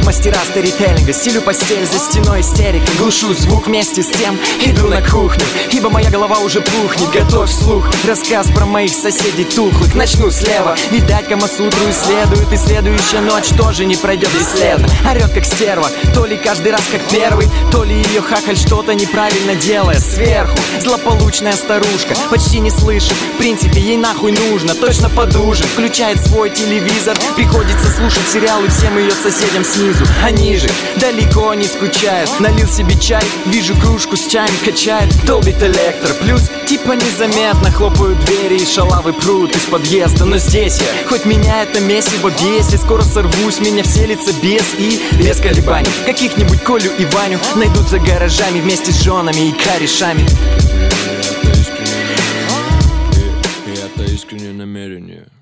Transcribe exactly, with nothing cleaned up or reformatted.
мастера сторителлинга, стилю постель за стеной истерика. Глушу звук вместе с тем, иду на кухню, ибо моя голова уже пухнет. Готовь слух, рассказ про моих соседей тухлых. Начну слева, видать, Камасутру исследует, и следующая ночь тоже не пройдет бесследно. Орет как стерва, то ли каждый раз как первый, то ли ее хахаль что-то неправильно делает. Сверху злополучная старушка почти не слышит, в принципе ей нахуй нужно, точно подужит. Включает свой телевизор, приходится слушать сериалы всем ее соседям снизу. Они же далеко не скучают. Налил себе чай, вижу кружку с чаем качает. Долбит электро, плюс типа незаметно хлопают двери и шалавы прут из подъезда. Но здесь я, хоть меня это месиво бесит, скоро сорвусь, меня вселится бес и без колебаний каких-нибудь Колю и Ваню найдут за гаражами вместе с женами и корешами. И это искреннее намерение.